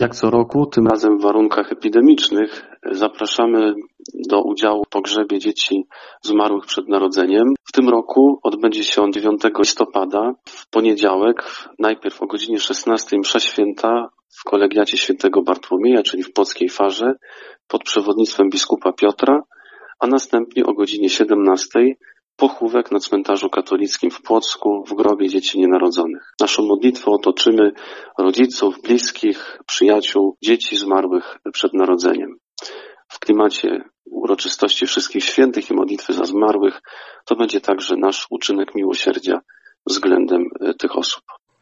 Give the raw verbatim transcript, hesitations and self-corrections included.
Jak co roku, tym razem w warunkach epidemicznych, zapraszamy do udziału w pogrzebie dzieci zmarłych przed narodzeniem. W tym roku odbędzie się on dziewiątego listopada, w poniedziałek, najpierw o godzinie szesnastej msza święta w kolegiacie świętego Bartłomieja, czyli w Płockiej Farze, pod przewodnictwem biskupa Piotra, a następnie o godzinie siedemnastej pochówek na cmentarzu katolickim w Płocku w grobie dzieci nienarodzonych. Naszą modlitwą otoczymy rodziców, bliskich, przyjaciół, dzieci zmarłych przed narodzeniem. W klimacie uroczystości Wszystkich Świętych i modlitwy za zmarłych to będzie także nasz uczynek miłosierdzia względem tych osób.